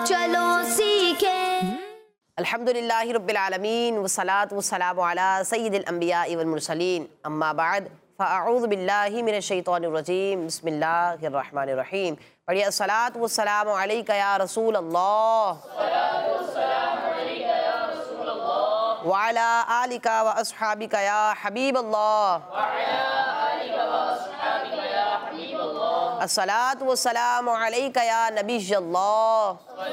चलो सीखें। अल्हम्दुलिल्लाहि रब्बिल आलमीन वस्सलातु वस्सलामु अला सय्यिदिल अंबिया'i वल मुरसलीन अम्मा बाद फ़अऊज़ु बिल्लाहि मिनश शैतानिर रजीम बिस्मिल्लाहिर रहमानिर रहीम। पढ़िए अस्सलातु वस्सलामु अलैका या रसूल अल्लाह व अला आलिका व अस्हाबिका या हबीब अल्लाह। अस्सलातु वस्सलामु अलैका या नबी अल्लाह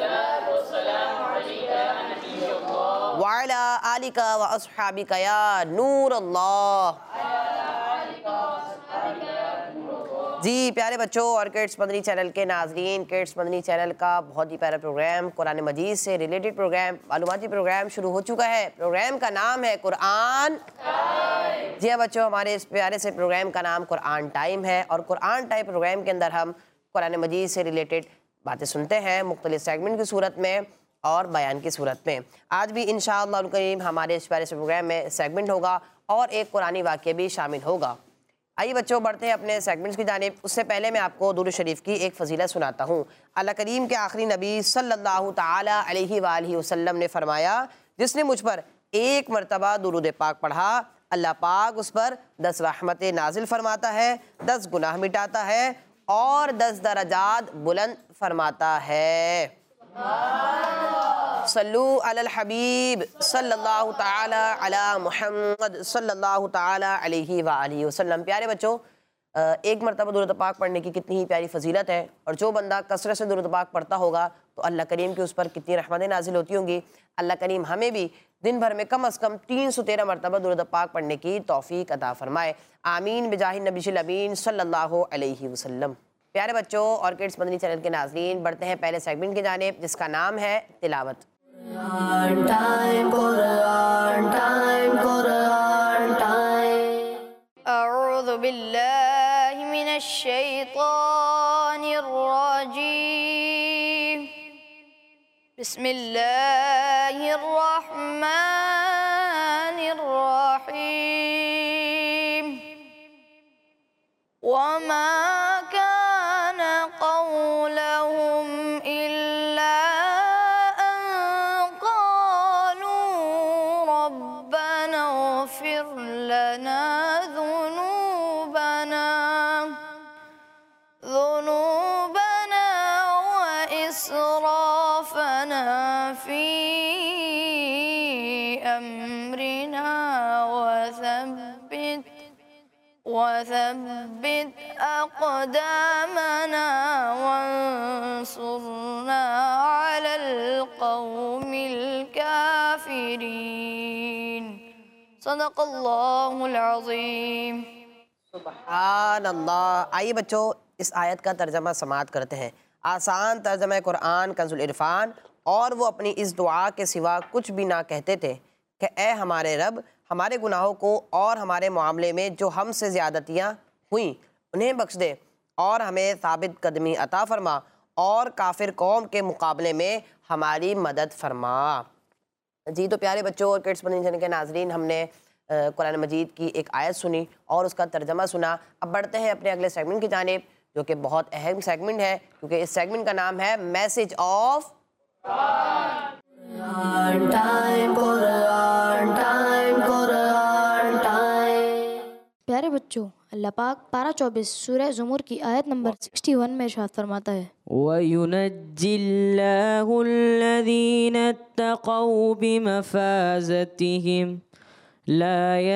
व अला आलिका व अस्हाबिका या नूर अल्लाह। जी प्यारे बच्चों और किड्स मदनी चैनल के नाज़रीन, किड्स मदनी चैनल का बहुत ही प्यारा प्रोग्राम कुरान मजीद से रिलेटेड प्रोग्राम, मालूमाती प्रोग्राम शुरू हो चुका है। प्रोग्राम का नाम है कुरान। जी हाँ बच्चों, हमारे इस प्यारे से प्रोग्राम का नाम कुरान टाइम है और कुरान टाइम प्रोग्राम के अंदर हम कुरान मजीद से रिलेटेड बातें सुनते हैं मुख्तलिफ सेगमेंट की सूरत में और बयान की सूरत में। आज भी इंशाअल्लाह करीम हमारे इस प्यारे से प्रोग्राम में सेगमेंट होगा और एक कुरानी वाक़या भी शामिल होगा। आइए बच्चों बढ़ते हैं अपने सेगमेंट्स की जानिब। उससे पहले मैं आपको दुरूद शरीफ की एक फ़जीलत सुनाता हूँ। अल्लाह करीम के आखिरी नबी सल्लल्लाहु ताला अलैहि वालैहि वसल्लम ने फरमाया, जिसने मुझ पर एक मरतबा दुरूद पाक पढ़ा, अल्लाह पाक उस पर 10 रहमतें नाजिल फरमाता है, 10 गुनाह मिटाता है और 10 दरजात बुलंद फरमाता है। सल्लू अलल हबीब सल्लल्लाहु ताला अला मुहम्मद सल्लल्लाहु ताला अलैहि वालैहि वसल्लम। प्यारे बच्चों, एक मरतबा दुरूद पाक पढ़ने की कितनी ही प्यारी फजीलत है और जो बंदा कसरत से दुरूद पाक पढ़ता होगा तो अल्लाह करीम की उस पर कितनी रहमतें नाजिल होती होंगी। अल्लाह करीम हमें भी दिन भर में कम अज़ कम 313 मरतबा दुरूद पाक पढ़ने की तौफीक अता फरमाए। आमीन बिजाहि नबीशिल अमीन सल्लल्लाहु अलैहि वसल्लम। प्यारे बच्चों और किड्स मदनी चैनल के नाज़रीन, बढ़ते हैं पहले सेगमेंट की जानिब जिसका नाम है तिलावत। Quran time, Quran time, Quran time. अऊज़ु बिल्लाहि मिनश शैतानिर रजीम। बिस्मिल्लाहिर रहमानिर रहीम। वमा कान क़ौलहुम इल्ला لنا ذنوبنا وإسرافنا في أمرنا وثبت أقدامنا وانصرنا على القوم الكافرين। सदक़ल्लाहुल अज़ीम। सुभान अल्लाह। आइए बच्चों इस आयत का तर्जमा समाअत करते हैं। आसान तर्जमा कुरान कंजुल इरफान। और वो अपनी इस दुआ के सिवा कुछ भी ना कहते थे कि ए हमारे रब, हमारे गुनाहों को और हमारे मामले में जो हमसे ज़्यादतियाँ हुई उन्हें बख्श दे और हमें साबित कदमी अता फरमा और काफिर कौम के मुकाबले में हमारी मदद फरमा। जी तो प्यारे बच्चों और किड्स मदनी चैनल के नाज़रीन, हमने कुरान मजीद की एक आयत सुनी और उसका तर्जमा सुना। अब बढ़ते हैं अपने अगले सेगमेंट की जानिब जो कि बहुत अहम सेगमेंट है क्योंकि इस सेगमेंट का नाम है message of Quran time, Quran time, Quran time. प्यारे बच्चों, अल्लाह पाक पारा 24 सूरह ज़ुमर की आयत नंबर 61 में इरशाद फरमाता है, वयुनज्जिल्लाहुल्लज़ीना इत्तक़ौ बिमफ़ाज़तिहिम ला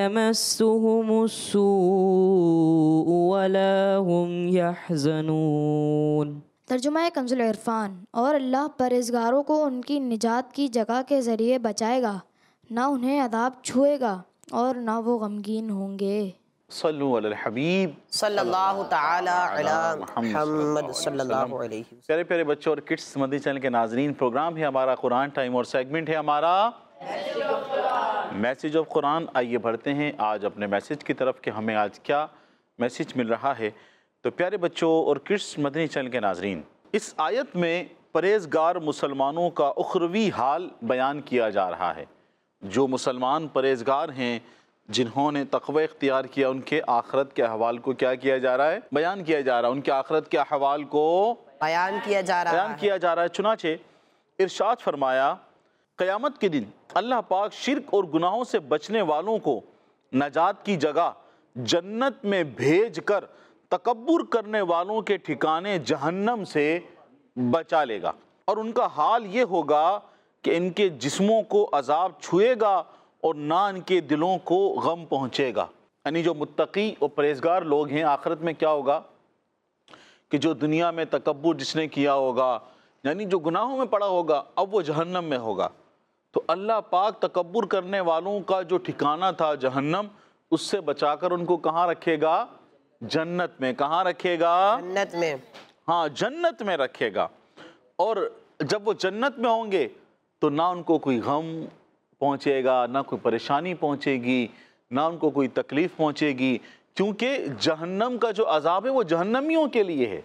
यमस्सुहुमुस्सूअ वला हुम यहज़नून। तर्जुमा कंजुल इरफान। और अल्लाह परहेज़गारों को उनकी निजात की जगह के ज़रिए बचाएगा, ना उन्हें अदाब छुएगा और ना वो गमगीन होंगे। सल्लु अलल हबीब सल्लल्लाहु ताला अला मुहम्मद सल्लल्लाहु अलैहि वसल्लम। प्यारे प्यारे बच्चों और किड्स मदनी चैनल के नाजरीन, प्रोग्राम है हमारा कुरान टाइम और सेगमेंट है हमारा मैसेज ऑफ कुरान। आइए बढ़ते हैं आज अपने मैसेज की तरफ कि हमें आज क्या मैसेज मिल रहा है। तो प्यारे बच्चों और किड्स मदनी चैनल के नाजरीन, इस आयत में परहेज़गार मुसलमानों का उखरवी हाल बयान किया जा रहा है। जो मुसलमान परहेज़गार हैं, जिन्होंने तक़वा इख्तियार किया, उनके आखरत के अहवाल को क्या किया जा रहा है? बयान किया जा रहा है। उनके आखरत के अहवाल को बयान किया जा रहा है। चुनाचे ارشاد فرمایا قیامت کے دن اللہ پاک شرک اور گناہوں سے بچنے والوں کو نجات کی جگہ جنت میں بھیج کر تکبر کرنے والوں کے ٹھکانے جہنم سے بچا لے گا، اور ان کا حال یہ ہوگا کہ ان کے جسموں کو عذاب چھوئے گا اور نہ ان کے دلوں کو غم پہنچے گا۔ یعنی جو متقی اور پرہیزگار لوگ ہیں، آخرت میں کیا ہوگا کہ جو دنیا میں تکبر جس نے کیا ہوگا، یعنی جو گناہوں میں پڑا ہوگا، اب وہ جہنم میں ہوگا۔ تو اللہ پاک تکبر کرنے والوں کا جو ٹھکانہ تھا جہنم، اس سے بچا کر ان کو کہاں رکھے گا؟ جنت میں۔ کہاں رکھے گا؟ جنت میں۔ ہاں، جنت میں رکھے گا۔ اور جب وہ جنت میں ہوں گے تو نہ ان کو کوئی غم پہنچے گا، نہ کوئی پریشانی پہنچے گی، نہ ان کو کوئی تکلیف پہنچے گی، کیونکہ جہنم کا جو عذاب ہے وہ جہنمیوں کے لیے ہے۔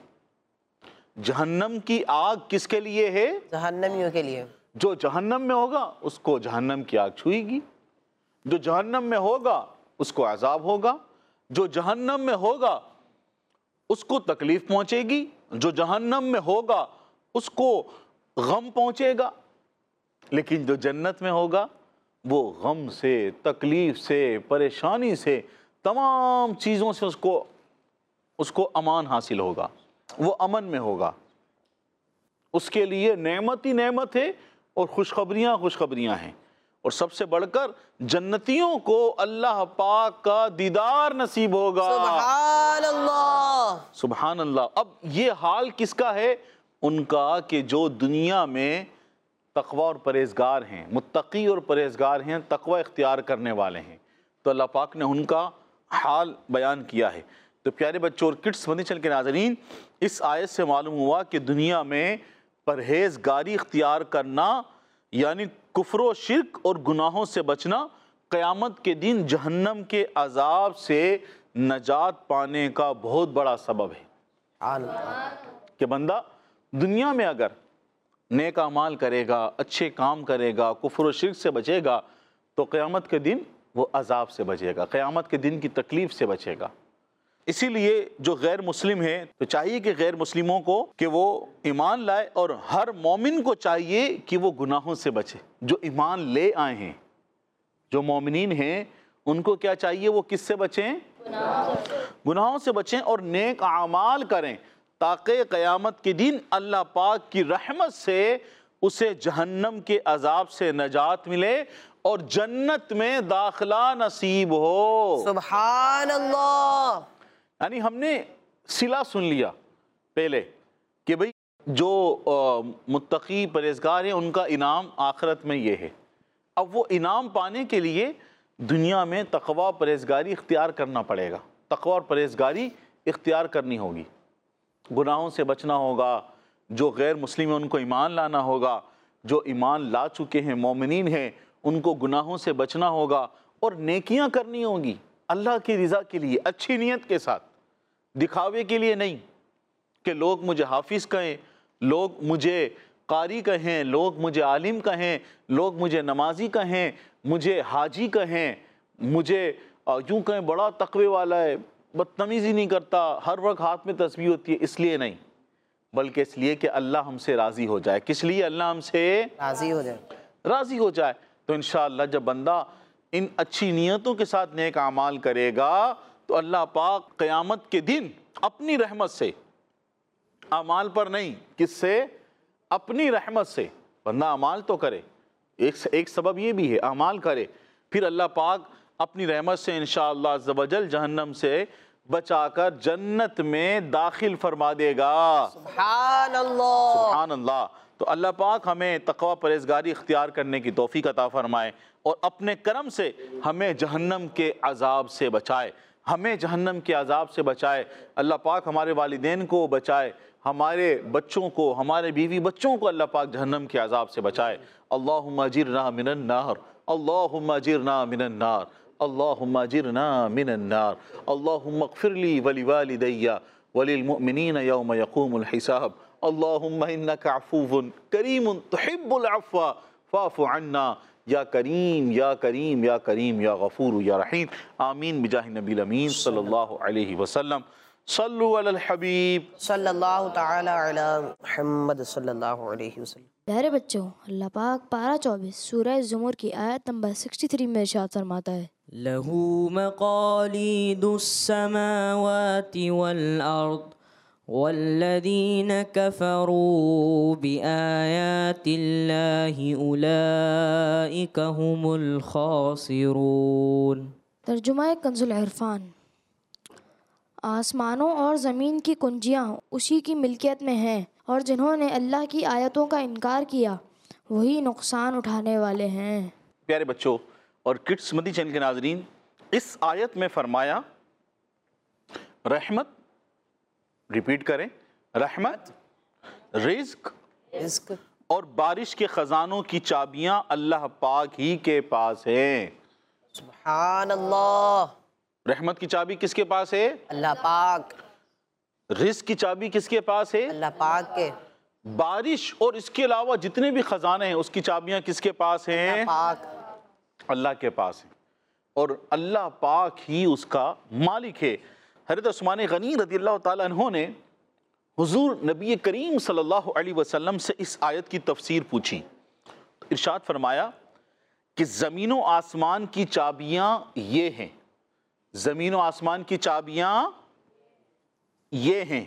جہنم کی آگ کس کے لیے ہے؟ جہنمیوں کے لیے۔ جو جہنم میں ہوگا اس کو جہنم کی آگ چھوئے گی، جو جہنم میں ہوگا اس کو عذاب ہوگا، جو جہنم میں ہوگا اس کو تکلیف پہنچے گی، جو جہنم میں ہوگا اس کو غم پہنچے گا۔ لیکن جو جنت میں ہوگا وہ غم سے، تکلیف سے، پریشانی سے، تمام چیزوں سے اس کو امان حاصل ہوگا، وہ امن میں ہوگا۔ اس کے لیے نعمت ہی نعمت ہے اور خوشخبریاں ہیں۔ اور سب سے بڑھ کر جنتیوں کو اللہ پاک کا دیدار نصیب ہوگا۔ سبحان اللہ، سبحان اللہ۔ اب یہ حال کس کا ہے؟ ان کا کہ جو دنیا میں تقوی اور پرہیزگار ہیں، متقی اور پرہیزگار ہیں، تقوی اختیار کرنے والے ہیں، تو اللہ پاک نے ان کا حال بیان کیا ہے۔ تو پیارے بچوں اور کڈس مدنی چینل کے ناظرین، اس آیت سے معلوم ہوا کہ دنیا میں پرہیزگاری اختیار کرنا یعنی کفر و شرک اور گناہوں سے بچنا قیامت کے دن جہنم کے عذاب سے نجات پانے کا بہت بڑا سبب ہے۔ سبحان اللہ۔ کہ بندہ دنیا میں اگر نیک اعمال کرے گا، اچھے کام کرے گا، کفر و شرک سے بچے گا، تو قیامت کے دن وہ عذاب سے بچے گا، قیامت کے دن کی تکلیف سے بچے گا۔ اسی لیے جو غیر مسلم ہے تو چاہیے کہ غیر مسلموں کو کہ وہ ایمان لائے، اور ہر مومن کو چاہیے کہ وہ گناہوں سے بچے۔ جو ایمان لے آئے ہیں، جو مومنین ہیں، ان کو کیا چاہیے؟ وہ کس سے بچیں؟ گناہوں سے بچیں اور نیک اعمال کریں، تاکہ قیامت کے دن اللہ پاک کی رحمت سے اسے جہنم کے عذاب سے نجات ملے اور جنت میں داخلہ نصیب ہو۔ سبحان اللہ۔ یعنی ہم نے صلہ سن لیا پہلے کہ بھئی جو متقی پرہیزگار ہیں ان کا انعام آخرت میں یہ ہے۔ اب وہ انعام پانے کے لیے دنیا میں تقوی پرہیزگاری اختیار کرنا پڑے گا، تقوی اور پرہیزگاری اختیار کرنی ہوگی، گناہوں سے بچنا ہوگا۔ جو غیر مسلم ہیں ان کو ایمان لانا ہوگا، جو ایمان لا چکے ہیں مومنین ہیں ان کو گناہوں سے بچنا ہوگا اور نیکیاں کرنی ہوگی اللہ کی رضا کے لیے، اچھی نیت کے ساتھ، دکھاوے کے لیے نہیں کہ لوگ مجھے حافظ کہیں، لوگ مجھے قاری کہیں، لوگ مجھے عالم کہیں، لوگ مجھے نمازی کہیں، مجھے حاجی کہیں، مجھے یوں کہیں بڑا تقوی والا ہے، بدتمیزی نہیں کرتا، ہر وقت ہاتھ میں تسبیح ہوتی ہے۔ اس لیے نہیں، بلکہ اس لیے کہ اللہ ہم سے راضی ہو جائے۔ کس لیے؟ اللہ ہم سے راضی ہو جائے۔ تو انشاءاللہ جب بندہ ان اچھی نیتوں کے ساتھ نیک اعمال کرے گا تو اللہ پاک قیامت کے دن اپنی رحمت سے، اعمال پر نہیں، کس سے؟ اپنی رحمت سے۔ بندہ اعمال تو کرے، ایک سبب یہ بھی ہے اعمال کرے، پھر اللہ پاک اپنی رحمت سے انشاءاللہ عز و جل جہنم سے بچا کر جنت میں داخل فرما دے گا۔ سبحان اللہ، سبحان اللہ۔ تو اللہ پاک ہمیں تقوی پرہیزگاری اختیار کرنے کی توفیق عطا فرمائے اور اپنے کرم سے ہمیں جہنم کے عذاب سے بچائے، ہمیں جہنم کے عذاب سے بچائے۔ اللہ پاک ہمارے والدین کو بچائے، ہمارے بچوں کو، ہمارے بیوی بچوں کو اللہ پاک جہنم کے عذاب سے بچائے۔ اللہم اجرنا من النار، اللہم اجرنا من النار، اللہم اجرنا من النار، اللہم اغفر لی ولوالدی وللمؤمنین یوم یقوم الحساب، اللہم انک عفو کریم تحب العفو فاعف عنا یا کریم یا کریم یا کریم یا غفور یا رحیم۔ آمین بجاہ نبی الامین صلی اللہ علیہ وسلم۔ صلو علی الحبیب صلی اللہ تعالی علی محمد صلی اللہ علیہ وسلم۔ پیارے بچوں، اللہ پاک پارہ 24 سورہ زمر کی آیت نمبر 63 میں ارشاد فرماتا ہے، له مقاليد السماوات والأرض والذين كفروا بآيات الله أولئك هم الخاسرون۔ ترجمہ کنز العرفان۔ آسمانوں اور زمین کی کنجیاں اسی کی ملکیت میں ہیں، اور جنہوں نے اللہ کی آیتوں کا انکار کیا وہی نقصان اٹھانے والے ہیں۔ پیارے بچوں اور کڈس مدنی چینل کے ناظرین، اس آیت میں فرمایا رحمت، ریپیٹ کریں، رحمت، رزق رزق اور بارش کے خزانوں کی چابیاں اللہ پاک ہی کے پاس ہیں۔ سبحان اللہ۔ رحمت کی چابی کس کے پاس ہے؟ اللہ پاک۔ رزق کی چابی کس کے پاس ہے؟ اللہ پاک کے۔ بارش اور اس کے علاوہ جتنے بھی خزانے ہیں اس کی چابیاں کس کے پاس ہیں؟ اللہ پاک۔ اللہ کے پاس ہیں، اور اللہ پاک ہی اس کا مالک ہے۔ حضرت عثمان غنی رضی اللہ تعالیٰ عنہ نے حضور نبی کریم صلی اللہ علیہ وسلم سے اس آیت کی تفسیر پوچھی۔ ارشاد فرمایا کہ زمین و آسمان کی چابیاں یہ ہیں، زمین و آسمان کی چابیاں یہ ہیں،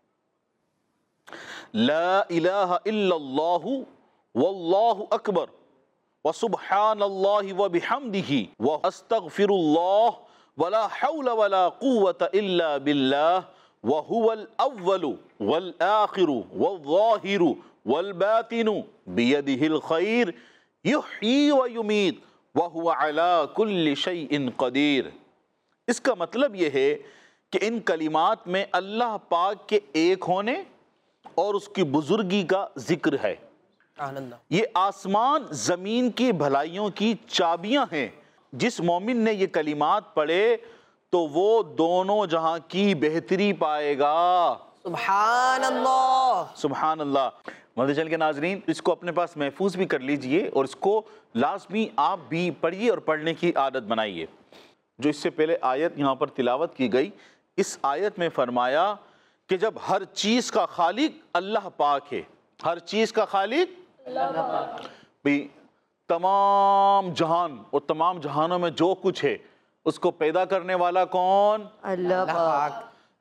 لا الہ الا اللہ واللہ اکبر وسبحان اللہ وبحمدہ واستغفر اللہ ولا حول ولا قوة الا باللہ وهو الاول والآخر والظاہر والباطن بیدہ الخیر یحیی ویمیت وهو على كل شیء قدیر۔ اس کا مطلب یہ ہے کہ ان کلمات میں اللہ پاک کے ایک ہونے اور اس کی بزرگی کا ذکر ہے۔ سبحان اللہ۔ یہ آسمان زمین کی بھلائیوں کی چابیاں ہیں۔ جس مومن نے یہ کلمات پڑھے تو وہ دونوں جہاں کی بہتری پائے گا۔ سبحان اللہ۔ سبحان اللہ۔ مدنی چینل کے ناظرین، اس کو اپنے پاس محفوظ بھی کر لیجئے اور اس کو لازمی آپ بھی پڑھیے اور پڑھنے کی عادت بنائیے۔ جو اس سے پہلے آیت یہاں پر تلاوت کی گئی، اس آیت میں فرمایا کہ جب ہر چیز کا خالق اللہ پاک ہے، ہر چیز کا خالق اللہ پاک، بھی تمام جہان اور تمام جہانوں میں جو کچھ ہے اس کو پیدا کرنے والا کون؟ اللہ پاک۔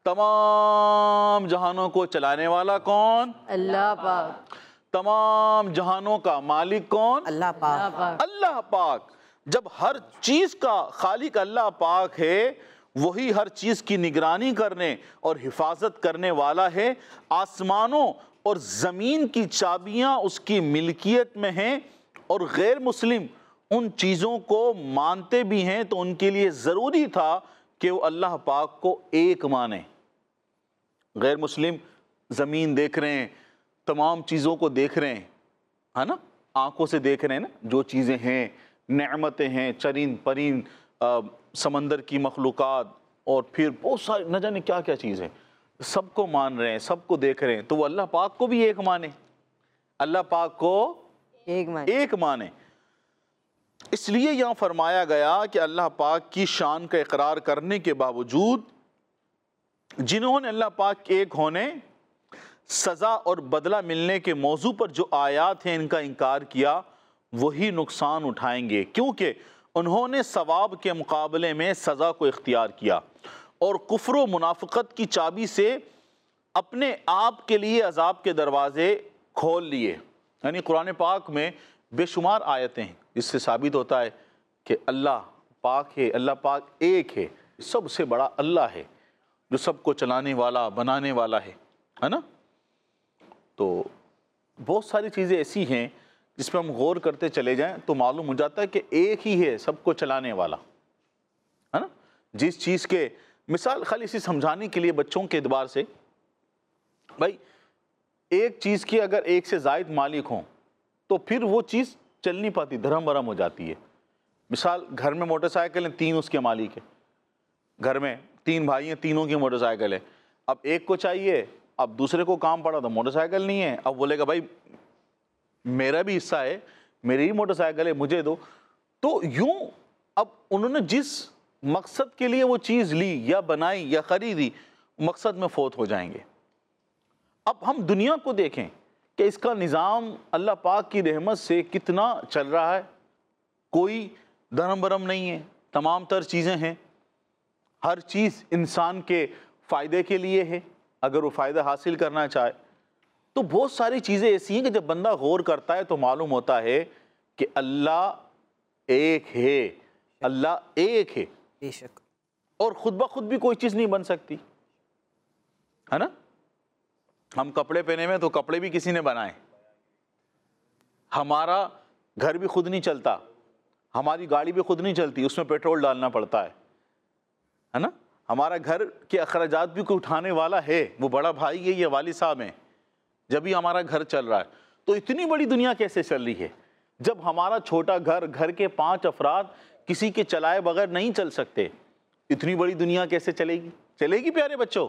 تمام جہانوں کو چلانے والا کون؟ اللہ پاک۔ تمام جہانوں کا مالک کون؟ اللہ پاک۔ اللہ پاک۔ جب ہر چیز کا خالق اللہ پاک ہے، وہی ہر چیز کی نگرانی کرنے اور حفاظت کرنے والا ہے۔ آسمانوں اور زمین کی چابیاں اس کی ملکیت میں ہیں، اور غیر مسلم ان چیزوں کو مانتے بھی ہیں تو ان کے لیے ضروری تھا کہ وہ اللہ پاک کو ایک مانیں۔ غیر مسلم زمین دیکھ رہے ہیں، تمام چیزوں کو دیکھ رہے ہیں، ہے نا، آنکھوں سے دیکھ رہے ہیں نا، جو چیزیں ہیں، نعمتیں ہیں، چرند پرند، سمندر کی مخلوقات، اور پھر بہت سارے نہ جانے کیا کیا چیز ہے، سب کو مان رہے ہیں، سب کو دیکھ رہے ہیں، تو وہ اللہ پاک کو بھی ایک مانے، اللہ پاک کو ایک مانے۔ اس لیے یہاں فرمایا گیا کہ اللہ پاک کی شان کا اقرار کرنے کے باوجود جنہوں نے اللہ پاک کے ایک ہونے، سزا اور بدلہ ملنے کے موضوع پر جو آیات ہیں ان کا انکار کیا، وہی نقصان اٹھائیں گے، کیونکہ انہوں نے ثواب کے مقابلے میں سزا کو اختیار کیا اور کفر و منافقت کی چابی سے اپنے آپ کے لیے عذاب کے دروازے کھول لیے۔ یعنی قرآن پاک میں بے شمار آیتیں ہیں، اس سے ثابت ہوتا ہے کہ اللہ پاک ہے، اللہ پاک ایک ہے، سب سے بڑا اللہ ہے جو سب کو چلانے والا، بنانے والا ہے نا۔ تو بہت ساری چیزیں ایسی ہیں جس پہ ہم غور کرتے چلے جائیں تو معلوم ہو جاتا ہے کہ ایک ہی ہے سب کو چلانے والا، ہے نا۔ جس چیز کے مثال خالی اسی سمجھانے کے لیے بچوں کے اعتبار سے، بھائی ایک چیز کی اگر ایک سے زائد مالک ہوں تو پھر وہ چیز چل نہیں پاتی، دھرم برہم ہو جاتی ہے۔ مثال گھر میں موٹر سائیکل ہیں، 3 اس کے مالک ہیں، گھر میں 3 بھائی ہیں، تینوں کی موٹر سائیکل ہے، اب ایک کو چاہیے، اب دوسرے کو کام پڑا تو موٹر سائیکل نہیں ہے، اب بولے گا بھائی میرا بھی حصہ ہے، میری ہی موٹر سائیکل ہے، مجھے دو۔ تو یوں اب انہوں نے جس مقصد کے لیے وہ چیز لی یا بنائی یا خریدی، مقصد میں فوت ہو جائیں گے۔ اب ہم دنیا کو دیکھیں کہ اس کا نظام اللہ پاک کی رحمت سے کتنا چل رہا ہے، کوئی دھرم برم نہیں ہے، تمام تر چیزیں ہیں، ہر چیز انسان کے فائدے کے لیے ہے اگر وہ فائدہ حاصل کرنا چاہے۔ تو بہت ساری چیزیں ایسی ہیں کہ جب بندہ غور کرتا ہے تو معلوم ہوتا ہے کہ اللہ ایک ہے، اللہ ایک ہے، بے شک، اور خود بخود بھی کوئی چیز نہیں بن سکتی، ہے نا؟ ہم کپڑے پہنے میں تو کپڑے بھی کسی نے بنائے، ہمارا گھر بھی خود نہیں چلتا، ہماری گاڑی بھی خود نہیں چلتی، اس میں پیٹرول ڈالنا پڑتا ہے نا؟ ہمارا گھر کے اخراجات بھی کوئی اٹھانے والا ہے، وہ بڑا بھائی ہے یا والد صاحب ہیں، جبھی ہمارا گھر چل رہا ہے۔ تو اتنی بڑی دنیا کیسے چل رہی ہے جب ہمارا چھوٹا گھر، گھر کے 5 افراد کسی کے چلائے بغیر نہیں چل سکتے؟ اتنی بڑی دنیا کیسے چلے گی؟ چلے گی پیارے بچوں؟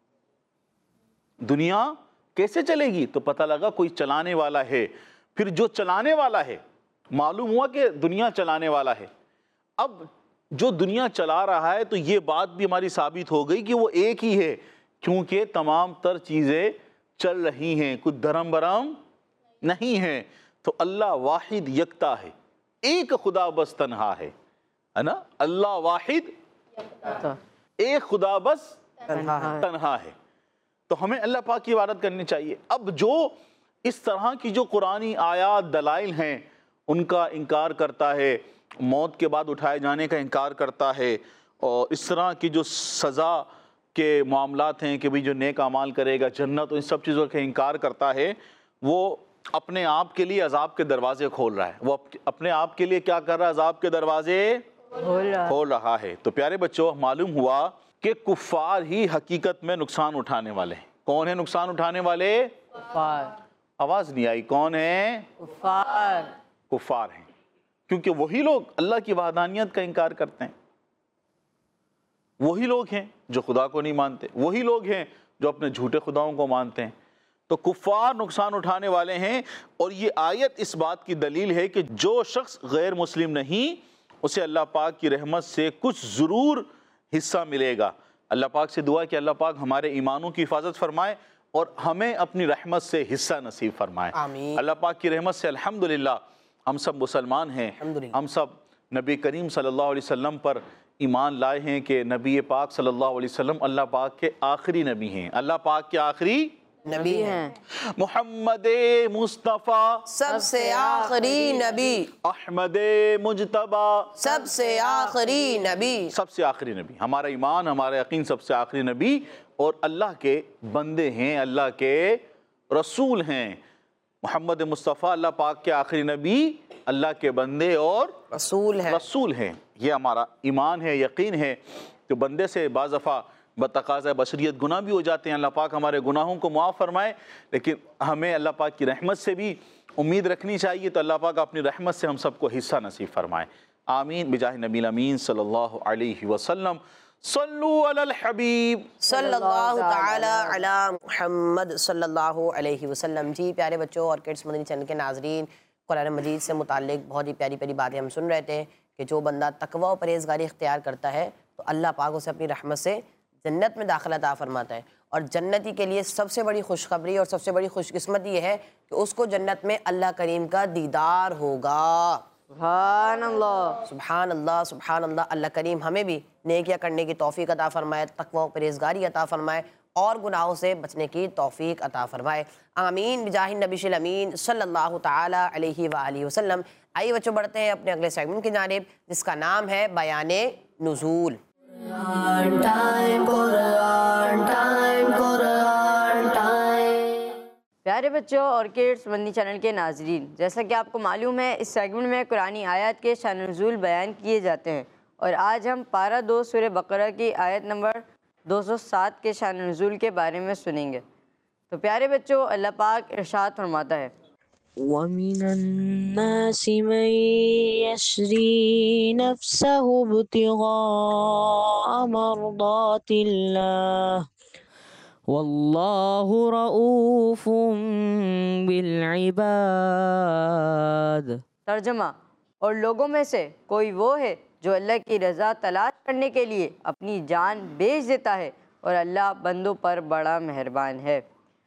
دنیا کیسے چلے گی؟ تو پتہ لگا کوئی چلانے والا ہے، پھر جو چلانے والا ہے، معلوم ہوا کہ دنیا چلانے والا ہے۔ اب جو دنیا چلا رہا ہے تو یہ بات بھی ہماری ثابت ہو گئی کہ وہ ایک ہی ہے، کیونکہ تمام تر چیزیں چل رہی ہیں، کچھ دھرم برم نہیں ہے۔ تو اللہ واحد یکتا ہے، ایک خدا بس تنہا ہے نا؟ اللہ واحد ایک خدا بس تنہا ہے۔ تو ہمیں اللہ پاک کی عبادت کرنی چاہیے۔ اب جو اس طرح کی جو قرآنی آیات دلائل ہیں ان کا انکار کرتا ہے، موت کے بعد اٹھائے جانے کا انکار کرتا ہے، اور اس طرح کی جو سزا کے معاملات ہیں کہ جو نیک اعمال کرے گا جنت، ان سب چیزوں کا انکار کرتا ہے، وہ اپنے آپ کے لیے عذاب کے دروازے کھول رہا ہے۔ وہ اپنے آپ کے لیے کیا کر رہا ہے؟ عذاب کے دروازے کھول رہا ہے۔ تو پیارے بچوں، معلوم ہوا کہ کفار ہی حقیقت میں نقصان اٹھانے والے ہیں۔ کون ہیں نقصان اٹھانے والے؟ کفار۔ آواز نہیں آئی، کون ہیں؟ کفار۔ کفار ہیں، کیونکہ وہی لوگ اللہ کی وحدانیت کا انکار کرتے ہیں، وہی لوگ ہیں جو خدا کو نہیں مانتے، وہی لوگ ہیں جو اپنے جھوٹے خداؤں کو مانتے ہیں۔ تو کفار نقصان اٹھانے والے ہیں، اور یہ آیت اس بات کی دلیل ہے کہ جو شخص غیر مسلم نہیں، اسے اللہ پاک کی رحمت سے کچھ ضرور حصہ ملے گا۔ اللہ پاک سے دعا کہ اللہ پاک ہمارے ایمانوں کی حفاظت فرمائے اور ہمیں اپنی رحمت سے حصہ نصیب فرمائے۔ آمین۔ اللہ پاک کی رحمت سے الحمدللہ ہم سب مسلمان ہیں، الحمدللہ۔ ہم سب نبی کریم صلی اللہ علیہ وسلم پر ایمان لائے ہیں کہ نبی پاک صلی اللہ علیہ وسلم اللہ پاک کے آخری نبی ہیں، اللہ پاک کے آخری نبی ہیں، محمد مصطفیٰ سب سے آخری نبی، احمد مجتبی سب سے آخری نبی، سب سے آخری نبی، ہمارا ایمان، ہمارا یقین سب سے آخری نبی، اور اللہ کے بندے ہیں، اللہ کے رسول ہیں۔ محمد مصطفیٰ اللہ پاک کے آخری نبی، اللہ کے بندے اور رسول ہیں۔ یہ ہمارا ایمان ہے، یقین ہے۔ تو بندے سے بعض دفعہ بتقاضۂ بشریت گناہ بھی ہو جاتے ہیں، اللہ پاک ہمارے گناہوں کو معاف فرمائے، لیکن ہمیں اللہ پاک کی رحمت سے بھی امید رکھنی چاہیے۔ تو اللہ پاک اپنی رحمت سے ہم سب کو حصہ نصیب فرمائے، آمین بجاہ نبی الامین صلی اللہ علیہ وسلم۔ صلو علی الحبیب صلی اللہ تعالی علی محمد صلی اللہ علیہ وسلم۔ جی پیارے بچوں اور کڈس مدنی چینل کے ناظرین، قرآن مجید سے متعلق بہت ہی پیاری پیاری باتیں ہم سن رہے تھے کہ جو بندہ تقوی و پرہیزگاری اختیار کرتا ہے تو اللہ پاک اسے اپنی رحمت سے جنت میں داخلہ عطا فرماتا ہے، اور جنتی کے لیے سب سے بڑی خوشخبری اور سب سے بڑی خوش قسمت یہ ہے کہ اس کو جنت میں اللہ کریم کا دیدار ہوگا۔ سبحان اللہ، سبحان اللہ، سبحان اللہ۔ اللہ کریم ہمیں بھی نیکیاں کرنے کی توفیق عطا فرمائے، تقوی و پرہیزگاری عطا فرمائے، اور گناہوں سے بچنے کی توفیق عطا فرمائے، آمین بجاہ نبی الامین صلی اللہ تعالی علیہ وآلہ وسلم۔ آئیے بچوں بڑھتے ہیں اپنے اگلے سیگمنٹ کی جانب، جس کا نام ہے بیان نزول۔ پیارے بچوں اور کڈس مدنی چینل کے ناظرین، جیسا کہ آپ کو معلوم ہے اس سیگمنٹ میں قرآنی آیات کے شان نزول بیان کیے جاتے ہیں، اور آج ہم پارہ 2 سورہ بقرہ کی آیت نمبر 207 کے شان نزول کے بارے میں سنیں گے۔ تو پیارے بچوں، اللہ پاک ارشاد فرماتا ہے، وَمِنَ النَّاسِ مَن يَشْرِي نَفْسَهُ ابْتِغَاءَ مَرْضَاتِ اللَّهِ واللہ رؤوف بالعباد۔ ترجمہ، اور لوگوں میں سے کوئی وہ ہے جو اللہ کی رضا تلاش کرنے کے لیے اپنی جان بیچ دیتا ہے اور اللہ بندوں پر بڑا مہربان ہے۔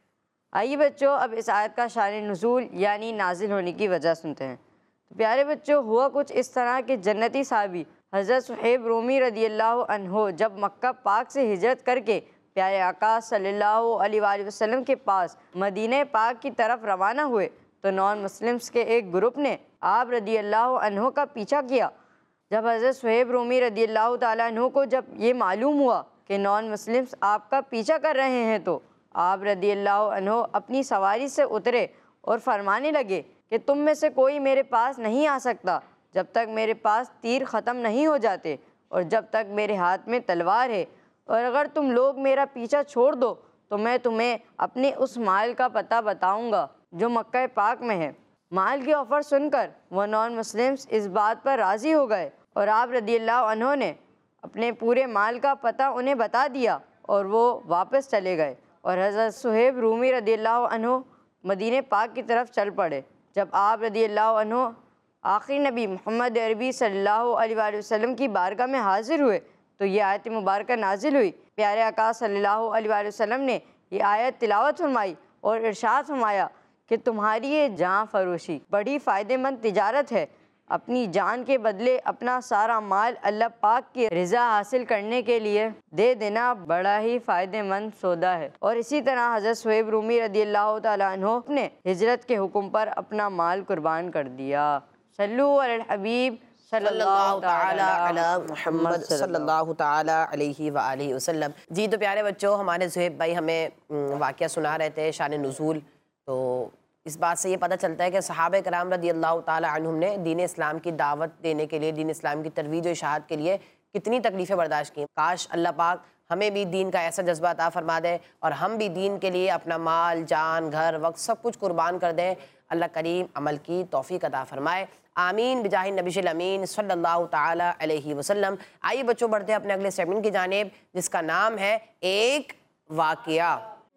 آئیے بچوں اب اس آیت کا شان نزول یعنی نازل ہونے کی وجہ سنتے ہیں۔ تو پیارے بچوں ہوا کچھ اس طرح کہ جنتی صحابی حضرت صہیب رومی رضی اللہ عنہ جب مکہ پاک سے ہجرت کر کے پیارے آقا صلی اللہ علیہ وآلہ وسلم کے پاس مدینہ پاک کی طرف روانہ ہوئے تو نان مسلمز کے ایک گروپ نے آپ رضی اللہ عنہ کا پیچھا کیا۔ جب حضرت صہیب رومی رضی اللہ تعالیٰ عنہ کو جب یہ معلوم ہوا کہ نان مسلمز آپ کا پیچھا کر رہے ہیں تو آپ رضی اللہ عنہ اپنی سواری سے اترے اور فرمانے لگے کہ تم میں سے کوئی میرے پاس نہیں آ سکتا جب تک میرے پاس تیر ختم نہیں ہو جاتے اور جب تک میرے ہاتھ میں تلوار ہے، اور اگر تم لوگ میرا پیچھا چھوڑ دو تو میں تمہیں اپنے اس مال کا پتہ بتاؤں گا جو مکہ پاک میں ہے۔ مال کی آفر سن کر وہ نان مسلمز اس بات پر راضی ہو گئے اور آپ رضی اللہ عنہ نے اپنے پورے مال کا پتہ انہیں بتا دیا اور وہ واپس چلے گئے اور حضرت صہیب رومی رضی اللہ عنہ مدینہ پاک کی طرف چل پڑے۔ جب آپ رضی اللہ عنہ آخری نبی محمد عربی صلی اللہ علیہ وآلہ وسلم کی بارگاہ میں حاضر ہوئے تو یہ آیت مبارکہ نازل ہوئی۔ پیارے آقا صلی اللہ علیہ وآلہ وسلم نے یہ آیت تلاوت فرمائی اور ارشاد فرمایا کہ تمہاری یہ جان فروشی بڑی فائدہ مند تجارت ہے، اپنی جان کے بدلے اپنا سارا مال اللہ پاک کی رضا حاصل کرنے کے لیے دے دینا بڑا ہی فائدہ مند سودا ہے۔ اور اسی طرح حضرت صہیب رومی رضی اللہ تعالیٰ عنہ نے ہجرت کے حکم پر اپنا مال قربان کر دیا۔ صلو علی الحبیب صلی اللہ تعالی علی محمد صلی اللہ تعالی علیہ وآلہ وسلم۔ جی تو پیارے بچوں ہمارے زہیب بھائی ہمیں واقعہ سنا رہے تھے شان نزول، تو اس بات سے یہ پتہ چلتا ہے کہ صحابہ کرام رضی اللہ تعالی عنہم نے دین اسلام کی دعوت دینے کے لیے، دین اسلام کی ترویج و اشاعت کے لیے کتنی تکلیفیں برداشت کی۔ کاش اللہ پاک ہمیں بھی دین کا ایسا جذبہ عطا فرما دے اور ہم بھی دین کے لیے اپنا مال، جان، گھر، وقت سب کچھ قربان کر دیں۔ اللہ کریم عمل کی توفیق عطا فرمائے، آمین بجاہ نبی الامین صلی اللہ تعالی علیہ وسلم۔ آئیے بچوں بڑھتے ہیں اپنے اگلے سیگمنٹ کی جانب جس کا نام ہے ایک واقعہ۔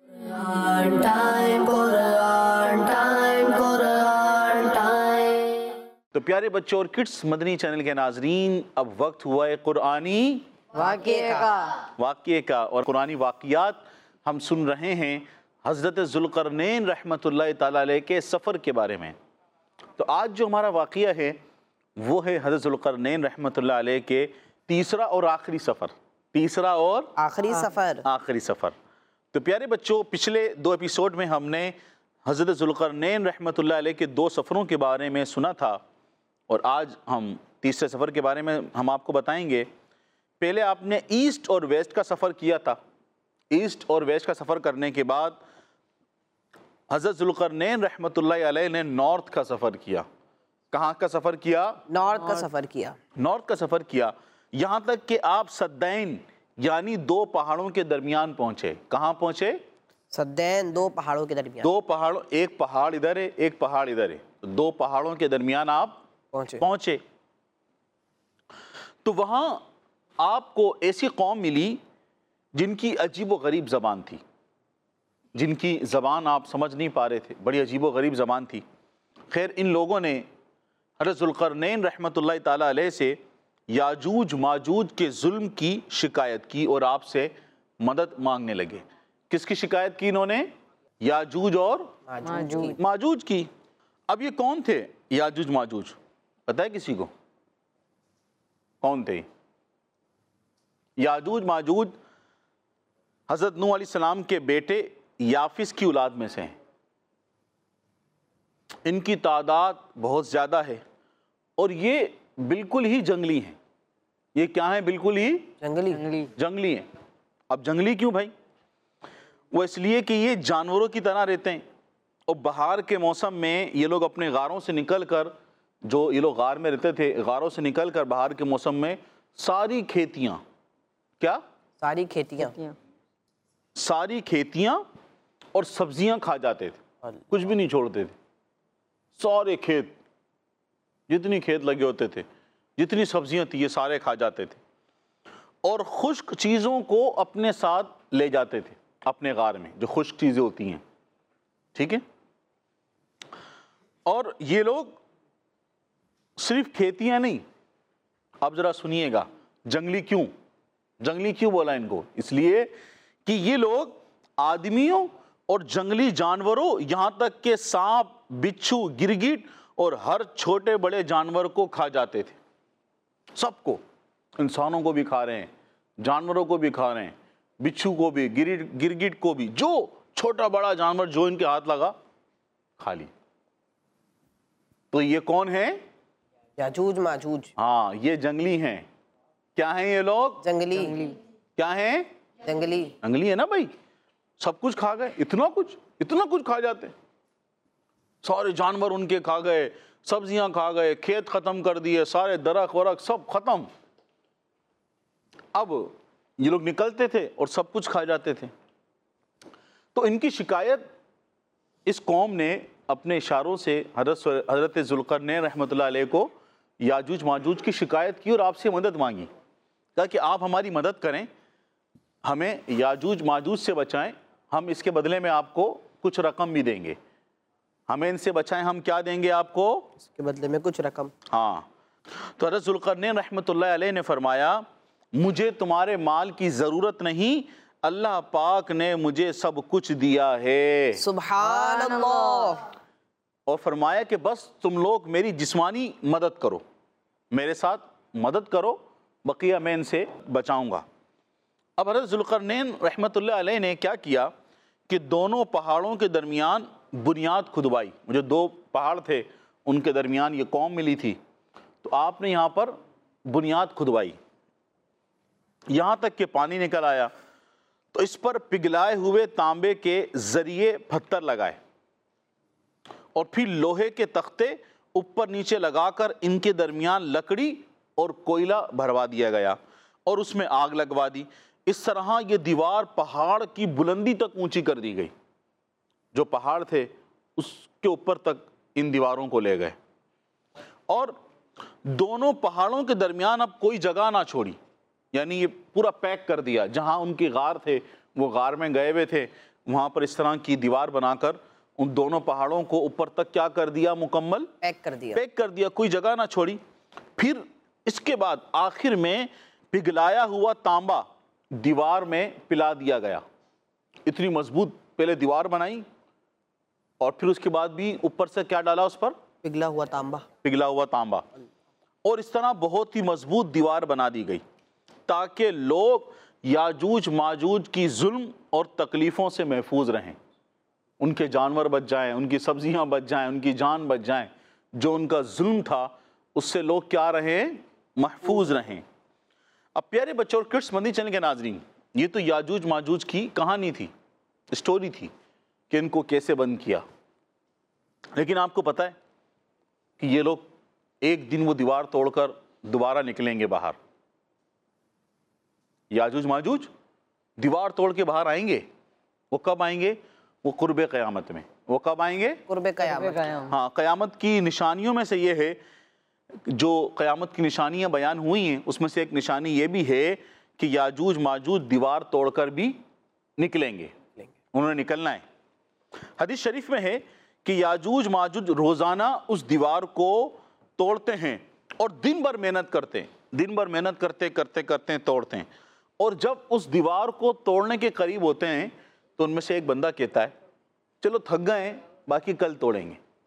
تو پیارے بچوں اور کڈس مدنی چینل کے ناظرین، اب وقت ہوا ہے قرآنی واقعے کا، اور قرآنی واقعات ہم سن رہے ہیں حضرت ذوالقرنین رحمۃ اللہ تعالیٰ علیہ کے سفر کے بارے میں۔ تو آج جو ہمارا واقعہ ہے وہ ہے حضرت ذوالقرنین رحمۃ اللہ علیہ کے تیسرا اور آخری سفر۔ تو پیارے بچوں پچھلے 2 ایپیسوڈ میں ہم نے حضرت ذوالقرنین رحمۃ اللہ علیہ کے 2 سفروں کے بارے میں سنا تھا، اور آج ہم تیسرے سفر کے بارے میں ہم آپ کو بتائیں گے۔ پہلے آپ نے ایسٹ اور ویسٹ کا سفر کیا تھا۔ ایسٹ اور ویسٹ کا سفر کرنے کے بعد حضرت ذوالقرنین رحمۃ اللہ علیہ نے نارتھ کا سفر کیا۔ کہاں کا سفر کیا؟ نارتھ کا سفر کیا، یہاں تک کہ آپ سدین یعنی 2 پہاڑوں کے درمیان پہنچے۔ کہاں پہنچے؟ سدین، 2 پہاڑوں کے درمیان۔ 2 پہاڑوں، ایک پہاڑ ادھر ہے، ایک پہاڑ ادھر ہے، 2 پہاڑوں کے درمیان آپ پہنچے۔ تو وہاں آپ کو ایسی قوم ملی جن کی عجیب و غریب زبان تھی، جن کی زبان آپ سمجھ نہیں پا رہے تھے، بڑی عجیب و غریب زبان تھی۔ خیر ان لوگوں نے حضرت ذوالقرنین رحمۃ اللہ تعالیٰ علیہ سے یاجوج ماجوج کے ظلم کی شکایت کی اور آپ سے مدد مانگنے لگے۔ کس کی شکایت کی انہوں نے؟ یاجوج اور ماجوج کی۔ اب یہ کون تھے یاجوج ماجوج؟ پتہ ہے کسی کو کون تھے؟ یاجوج ماجوج حضرت نوح علیہ السلام کے بیٹے یافس کی اولاد میں سے ہیں۔ ان کی تعداد بہت زیادہ ہے اور یہ بالکل ہی جنگلی ہیں۔ یہ کیا ہیں؟ بالکل ہی جنگلی ہیں۔ اب جنگلی کیوں بھائی؟ وہ اس لیے کہ یہ جانوروں کی طرح رہتے ہیں، اور بہار کے موسم میں یہ لوگ اپنے غاروں سے نکل کر، جو یہ لوگ غار میں رہتے تھے، غاروں سے نکل کر بہار کے موسم میں ساری کھیتیاں، کیا؟ ساری کھیتیاں اور سبزیاں کھا جاتے تھے، کچھ بھی نہیں چھوڑتے تھے۔ سارے کھیت، جتنی کھیت لگے ہوتے تھے، جتنی سبزیاں تھی، یہ سارے کھا جاتے تھے، اور خشک چیزوں کو اپنے ساتھ لے جاتے تھے اپنے غار میں، جو خشک چیزیں ہوتی ہیں، ٹھیک ہے؟ اور یہ لوگ صرف کھیتیاں نہیں، اب ذرا سنیے گا جنگلی کیوں بولا ان کو؟ اس لیے کہ یہ لوگ آدمیوں اور جنگلی جانوروں یہاں تک کہ سانپ، بچھو، گرگٹ اور ہر چھوٹے بڑے جانور کو کھا جاتے تھے. سب کو، انسانوں کو بھی کھا رہے ہیں، جانوروں کو بھی کھا رہے ہیں، بچھو کو بھی، گرگٹ کو بھی، جو چھوٹا بڑا جانور جو ان کے ہاتھ لگا کھا لی. تو یہ کون ہے؟ یاجوج ماجوج. ہاں، یہ جنگلی ہیں. کیا ہیں یہ لوگ؟ جنگلی. کیا ہیں؟ جنگلی. جنگلی ہے نا بھائی. سب کچھ کھا گئے، اتنا کچھ کھا جاتے ہیں. سارے جانور ان کے کھا گئے، سبزیاں کھا گئے، کھیت ختم کر دیے، سارے درخت ورخت سب ختم. اب یہ لوگ نکلتے تھے اور سب کچھ کھا جاتے تھے. تو ان کی شکایت اس قوم نے اپنے اشاروں سے حضرت ذوالقرنین رحمۃ اللہ علیہ کو یاجوج ماجوج کی شکایت کی اور آپ سے مدد مانگی. کہا کہ آپ ہماری مدد کریں، ہمیں یاجوج ماجوج سے بچائیں، ہم اس کے بدلے میں آپ کو کچھ رقم بھی دیں گے. ہمیں ان سے بچائیں، ہم کیا دیں گے آپ کو؟ اس کے بدلے میں کچھ رقم. ہاں. تو حضرت ذوالقرنین رحمۃ اللہ علیہ نے فرمایا مجھے تمہارے مال کی ضرورت نہیں، اللہ پاک نے مجھے سب کچھ دیا ہے. سبحان اللہ. اور فرمایا کہ بس تم لوگ میری جسمانی مدد کرو، میرے ساتھ مدد کرو، بقیہ میں ان سے بچاؤں گا. اب حضرت ذوالقرنین رحمۃ اللہ علیہ نے کیا کیا کہ دونوں پہاڑوں کے درمیان بنیاد کھدوائی. جو دو پہاڑ تھے ان کے درمیان یہ قوم ملی تھی، تو آپ نے یہاں پر بنیاد کھدوائی یہاں تک کہ پانی نکل آیا. تو اس پر پگھلائے ہوئے تانبے کے ذریعے پتھر لگائے اور پھر لوہے کے تختے اوپر نیچے لگا کر ان کے درمیان لکڑی اور کوئلہ بھروا دیا گیا اور اس میں آگ لگوا دی. اس طرح یہ دیوار پہاڑ کی بلندی تک اونچی کر دی گئی. جو پہاڑ تھے اس کے اوپر تک ان دیواروں کو لے گئے اور دونوں پہاڑوں کے درمیان اب کوئی جگہ نہ چھوڑی. یعنی یہ پورا پیک کر دیا. جہاں ان کی غار تھے وہ غار میں گئے ہوئے تھے، وہاں پر اس طرح کی دیوار بنا کر ان دونوں پہاڑوں کو اوپر تک کیا کر دیا؟ مکمل پیک کر دیا. کوئی جگہ نہ چھوڑی. پھر اس کے بعد آخر میں پگھلایا ہوا تانبا دیوار میں پلا دیا گیا. اتنی مضبوط پہلے دیوار بنائی اور پھر اس کے بعد بھی اوپر سے کیا ڈالا اس پر؟ پگھلا ہوا تانبا. اور اس طرح بہت ہی مضبوط دیوار بنا دی گئی تاکہ لوگ یاجوج ماجوج کی ظلم اور تکلیفوں سے محفوظ رہیں. ان کے جانور بچ جائیں، ان کی سبزیاں بچ جائیں، ان کی جان بچ جائیں. جو ان کا ظلم تھا اس سے لوگ کیا رہیں؟ محفوظ رہیں. اب پیارے بچوں اور کڈس مدنی چینل کے ناظرین، یہ تو یاجوج ماجوج کی کہانی تھی، اسٹوری تھی کہ ان کو کیسے بند کیا. لیکن آپ کو پتہ ہے کہ یہ لوگ ایک دن وہ دیوار توڑ کر دوبارہ نکلیں گے باہر. یاجوج ماجوج دیوار توڑ کے باہر آئیں گے. وہ کب آئیں گے؟ وہ قرب قیامت میں. وہ کب آئیں گے؟ قرب قیامت. ہاں، قیامت کی نشانیوں میں سے یہ ہے، جو قیامت کی نشانیاں بیان ہوئی ہیں اس میں سے ایک نشانی یہ بھی ہے کہ یاجوج ماجوج دیوار توڑ کر بھی نکلیں گے. انہوں نے نکلنا ہے. حدیث شریف میں ہے کہ یاجوج ماجوج روزانہ اس دیوار کو توڑتے ہیں اور دن بھر محنت کرتے ہیں. دن بھر محنت کرتے توڑتے ہیں. اور جب اس دیوار کو توڑنے کے قریب ہوتے ہیں تو ان میں سے ایک بندہ کہتا ہے چلو تھک گئے ہیں، باقی کل توڑیں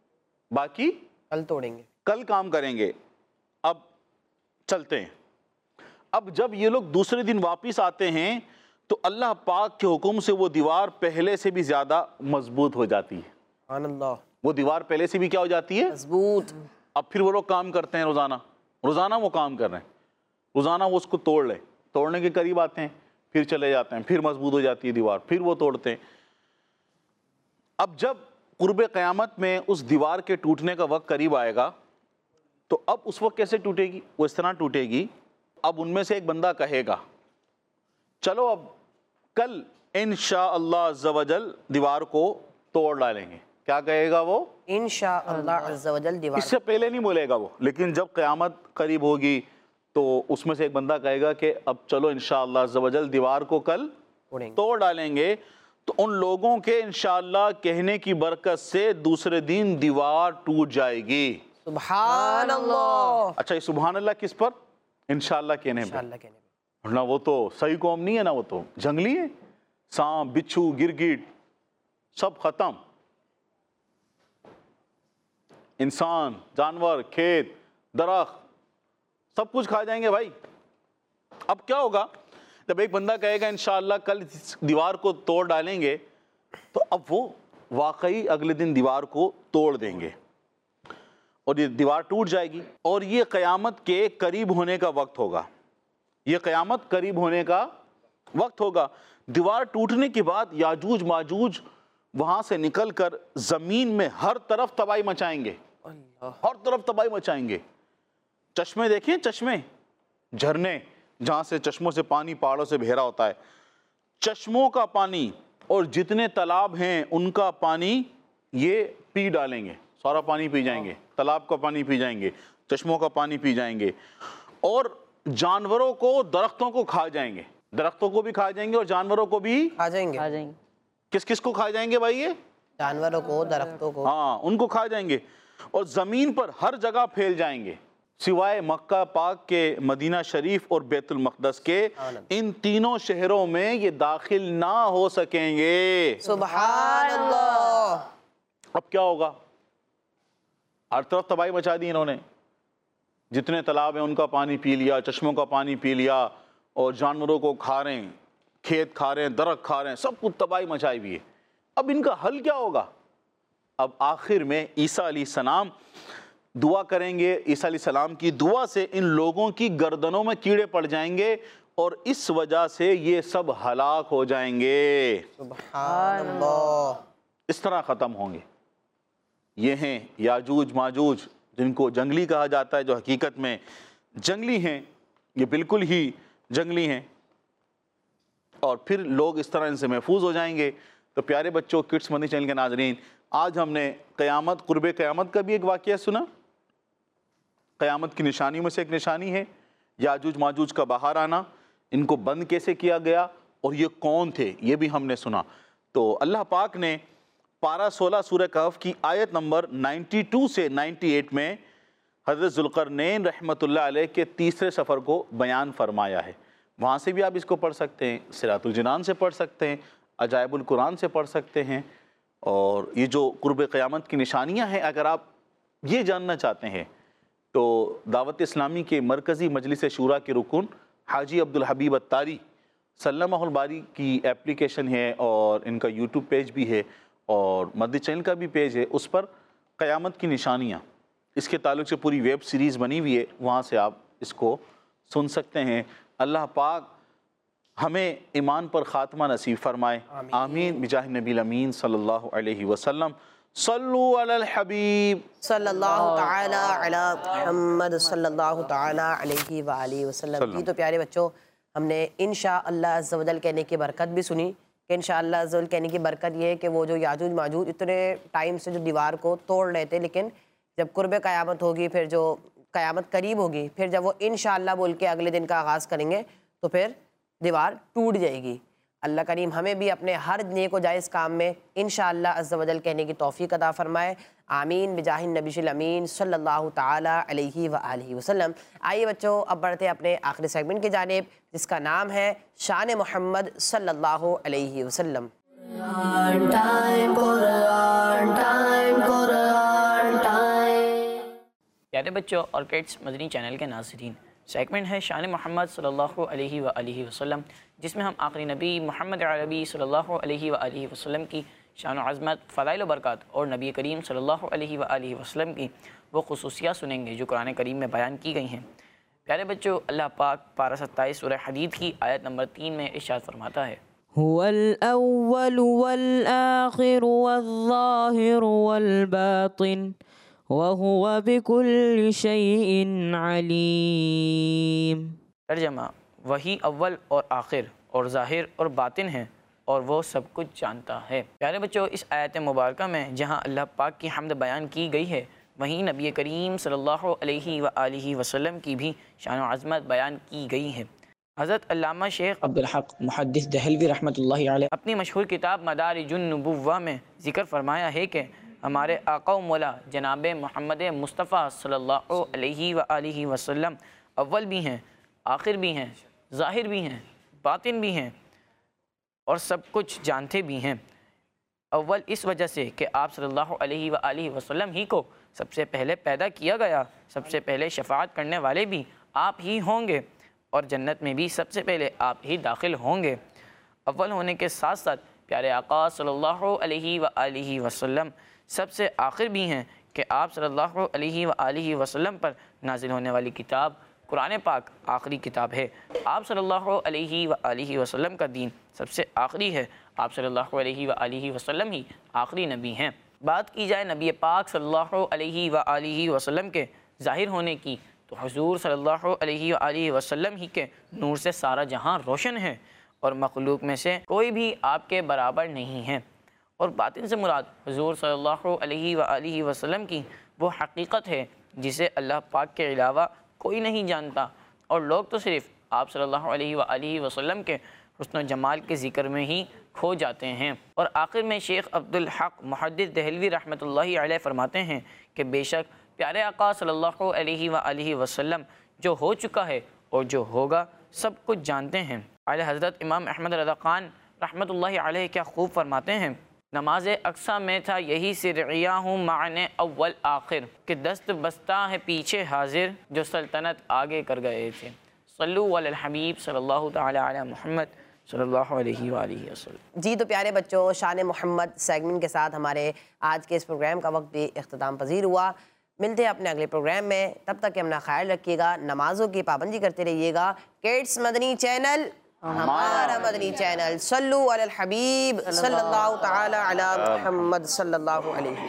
گے، کل کام کریں گے، اب چلتے ہیں. اب جب یہ لوگ دوسرے دن واپس آتے ہیں تو اللہ پاک کے حکم سے وہ دیوار پہلے سے بھی زیادہ مضبوط ہو جاتی ہے. سبحان اللہ. وہ دیوار پہلے سے بھی کیا ہو جاتی ہے؟ مضبوط. اب پھر وہ لوگ کام کرتے ہیں، روزانہ وہ کام کر رہے ہیں، روزانہ وہ اس کو توڑنے کے قریب آتے ہیں، پھر چلے جاتے ہیں، پھر مضبوط ہو جاتی ہے دیوار، پھر وہ توڑتے ہیں. اب جب قرب قیامت میں اس دیوار کے ٹوٹنے کا وقت قریب آئے گا تو اب اس وقت کیسے ٹوٹے گی؟ وہ اس طرح ٹوٹے گی. اب ان میں سے ایک بندہ کہے گا چلو اب کل انشاءاللہ عز و جل دیوار کو توڑ ڈالیں گے. کیا کہے گا وہ؟ انشاءاللہ عز و جل دیوار. اس سے پہلے نہیں بولے گا وہ، لیکن جب قیامت قریب ہوگی تو اس میں سے ایک بندہ کہے گا کہ اب چلو انشاءاللہ عز و جل دیوار کو کل توڑ ڈالیں گے. تو ان لوگوں کے انشاءاللہ کہنے کی برکت سے دوسرے دن دیوار ٹوٹ جائے گی. سبحان اللہ. اچھا، یہ سبحان اللہ کس پر؟ انشاءاللہ کہنے پر. ورنہ وہ تو صحیح قوم نہیں ہے نا، وہ تو جنگلی ہے. सांप, बिच्छू, गिरगिट सब खत्म। इंसान, जानवर, खेत, दरख्त सब कुछ खा जाएंगे भाई। अब क्या होगा, जब एक बंदा कहेगा इंशाअल्लाह कल इस दीवार को तोड़ डालेंगे, तो अब वो वाकई अगले दिन दीवार को तोड़ देंगे और ये दीवार टूट जाएगी और ये क़यामत के करीब होने का वक्त होगा। ये क़यामत करीब होने का वक्त होगा। दीवार टूटने के बाद याजूज माजूज वहाँ से निकलकर ज़मीन में हर तरफ तबाही मचाएंगे, हर तरफ तबाही मचाएंगे। चश्मे देखें, चश्मे, झरने, जहाँ से चश्मों से पानी पहाड़ों से बह रहा होता है, चश्मों का पानी और जितने तालाब हैं उनका पानी ये पी डालेंगे, सारा पानी पी जाएंगे, तालाब का पानी पी जाएंगे, चश्मों का पानी पी जाएंगे और जानवरों को, दरख्तों को खा जाएंगे, दरख्तों को भी खा जाएंगे और जानवरों को भी खा जाएंगे। आ जाएंगे। किस किस को खा जाएंगे भाई ये? जानवरों को, दरख्तों को। हाँ, उनको खा जाएंगे और ज़मीन पर हर जगह फैल जाएंगे सिवाय मक्का पाक के, मदीना शरीफ और बैतुल मक़दस के। इन तीनों शहरों में ये दाखिल ना हो सकेंगे। सुभान अल्लाह। अब क्या होगा? हर तरफ तबाही मचा दी इन्होंने, जितने तालाब हैं उनका पानी पी लिया, चश्मों का पानी पी लिया और जानवरों को खा रहे हैं, खेत खा रहे हैं, दरख्त खा रहे हैं, सब कुछ तबाही मचाई हुई है। अब इनका हल क्या होगा? अब आखिर में ईसा अलैहिस्सलाम दुआ करेंगे। ईसा अलैहिस्सलाम की दुआ से इन लोगों की गर्दनों में कीड़े पड़ जाएंगे और इस वजह से ये सब हलाक हो जाएंगे। सुभान अल्लाह। इस तरह ख़त्म होंगे। ये हैं याजूज माजूज, जिनको जंगली कहा जाता है, जो हकीकत में जंगली हैं, ये बिल्कुल ही जंगली हैं और फिर लोग इस तरह इनसे महफूज हो जाएंगे। तो प्यारे बच्चों, किड्स मदनी चैनल के नाजरीन, आज हमने क़यामत, कुर्बे क़यामत का भी एक वाक़या सुना। क़यामत की निशानियों में से एक निशानी है याजूज माजूज का बाहर आना। इनको बंद कैसे किया गया और ये कौन थे, ये भी हमने सुना। तो अल्लाह पाक ने पारा 16 सूरह कहफ की आयत नंबर 92 से 98 में हज़रत ज़ुल्क़रनैन रहमतुल्लाह अलैह के तीसरे सफ़र को बयान फरमाया है। वहाँ से भी आप इसको पढ़ सकते हैं, सिरातुल जिनान से पढ़ सकते हैं, अजाइबुल कुरान से पढ़ सकते हैं। और ये जो कुर्ब क़यामत की निशानियाँ हैं, अगर आप ये जानना चाहते हैं तो दावत इस्लामी के मरकज़ी मजलिस शूरा के रुकन हाजी अब्दुल हबीब अत्तारी सल्लमाहुल बारी की एप्लीकेशन है और इनका यूट्यूब पेज भी है और मदनी चैनल का भी पेज है। उस पर क़यामत की निशानियाँ, इसके ताल्लुक़ से पूरी वेब सीरीज़ बनी हुई है, वहाँ से आप इसको सुन सकते हैं। अल्लाह पाक हमें ईमान पर ख़ात्मा नसीब फरमाए। आमीन बिजाह नबी अमीन सल्लल्लाहु अलैहि वसल्लम। सल्लु अलल हबीब सल्लल्लाहु ताला अला मुहम्मद सल्लल्लाहु ताला अलैहि व आलिहि वसल्लम। तो प्यारे बच्चों, हमने इंशाअल्लाह अज़्ज़ा वजल कहने की बरकत भी सुनी कि इंशाअल्लाह अज़्ज़ा वजल कहने की बरकत ये है कि वो जो याजूज माजूज इतने टाइम से जो दीवार को तोड़ रहे थे, लेकिन जब कुर्ब क़यामत होगी, फिर जो क़यामत करीब होगी, फिर जब वो इंशाअल्लाह बोल के अगले दिन का आगाज़ करेंगे तो फिर दीवार टूट जाएगी। अल्लाह करीम हमें भी अपने हर नेक व जायज़ काम में इंशाअल्लाह अज़्ज़ा वजल कहने की तौफ़ीक़ अता फ़रमाए। आमीन बिजाहिन नबीशिल अमीन सल्लल्लाहु ताला अलैहि व आलिहि वसल्लम। आइए बच्चों, अब बढ़ते हैं अपने आखिरी सेगमेंट की जानिब, जिसका नाम है शान मोहम्मद सल्लल्लाहु अलैहि वसल्लम। प्यारे बच्चों और किड्स मदनी चैनल के नाज़रीन, सेगमेंट है शान मोहम्मद सल्लल्लाहु अलैहि व आलिहि वसल्लम, जिसमें हम आखिरी नबी मोहम्मद अरबी सल्लल्लाहु अलैहि व आलिहि वसल्लम की शान व अज़मत, फ़ज़ाइल व बरक़ात और नबी करीम सल्लल्लाहु अलैहि व आलिहि वसल्लम की वो ख़ुसूसियात सुनेंगे जो कुरान करीम में बयान की गई हैं। प्यारे बच्चों, अल्लाह पाक पारा 27 सूरह हदीद की आयत नंबर 3 में इरशाद फरमाता है, हुवल अव्वल वल आखिर वल ज़ाहिर वल बातिन व हुवा बिकुल्लि शैइन अलीम। तर्जमा, वही अव्वल और आखिर और ज़ाहिर और बातिन है और वो सब कुछ जानता है। प्यारे बच्चों, इस आयत मुबारक में जहाँ अल्लाह पाक की हम्द बयान की गई है, वहीं नबी करीम सल्लल्लाहु अलैहि व आलिहि वसल्लम की भी शान व अज़मत बयान की गई है। हज़रत अल्लामा शेख अब्दुल हक मुहद्दिस दहलवी रहमतुल्लाहि अलैह अपनी मशहूर किताब मदारिजुन नबुव्वा में ज़िक्र फरमाया है कि हमारे आका व मौला जनाब मोहम्मद मुस्तफ़ा सल्लल्लाहु अलैहि व आलिहि वसल्लम अव्वल भी हैं, आखिर भी हैं, ज़ाहिर भी हैं, बातिन भी हैं। اور سب کچھ جانتے بھی ہیں۔ اول اس وجہ سے کہ آپ صلی اللہ علیہ وآلہ وسلم ہی کو سب سے پہلے پیدا کیا گیا، سب سے پہلے شفاعت کرنے والے بھی آپ ہی ہوں گے، اور جنت میں بھی سب سے پہلے آپ ہی داخل ہوں گے۔ اول ہونے کے ساتھ ساتھ پیارے آقا صلی اللہ علیہ وآلہ وسلم سب سے آخر بھی ہیں کہ آپ صلی اللہ علیہ وآلہ وسلم پر نازل ہونے والی کتاب قرآن پاک آخری کتاب ہے۔ آپ صلی اللہ علیہ وآلہ وسلم کا دین سب سے آخری ہے، آپ صلی اللہ علیہ وآلہ وسلم ہی آخری نبی ہیں۔ بات کی جائے نبی پاک صلی اللہ علیہ وآلہ وسلم کے ظاہر ہونے کی تو حضور صلی اللہ علیہ وآلہ وسلم ہی کے نور سے سارا جہاں روشن ہے، اور مخلوق میں سے کوئی بھی آپ کے برابر نہیں ہے۔ اور باطن سے مراد حضور صلی اللہ علیہ وآلہ وسلم کی وہ حقیقت ہے جسے اللہ پاک کے علاوہ کوئی نہیں جانتا، اور لوگ تو صرف آپ صلی اللہ علیہ وآلہ وسلم کے حسن و جمال کے ذکر میں ہی کھو جاتے ہیں۔ اور آخر میں شیخ عبدالحق محدث دہلوی رحمۃ اللہ علیہ فرماتے ہیں کہ بے شک پیارے آقا صلی اللہ علیہ وآلہ وسلم جو ہو چکا ہے اور جو ہوگا سب کچھ جانتے ہیں۔ اعلیٰ حضرت امام احمد رضا خان رحمۃ اللہ علیہ کیا خوب فرماتے ہیں، نماز اقصیٰ میں تھا یہی سرعیہ ہوں معنی اول آخر، کہ دست بستہ ہے پیچھے حاضر جو سلطنت آگے کر گئے تھے۔ صلو علی الحبیب صلی اللہ تعالی علی محمد صلی اللہ علیہ وآلہ وسلم۔ جی تو پیارے بچوں، شان محمد سیگمنٹ کے ساتھ ہمارے آج کے اس پروگرام کا وقت بھی اختتام پذیر ہوا۔ ملتے ہیں اپنے اگلے پروگرام میں، تب تک اپنا خیال رکھیے گا، نمازوں کی پابندی کرتے رہیے گا۔ کڈس مدنی چینل ہمارا مدنی چینل۔ صلو علی الحبیب صلی اللہ تعالی علی محمد صلی اللہ علیہ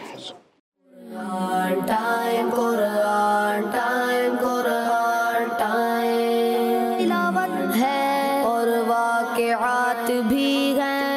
وسلم۔ Time Quran time Quran time تلاوت ہے اور واقعات بھی ہیں۔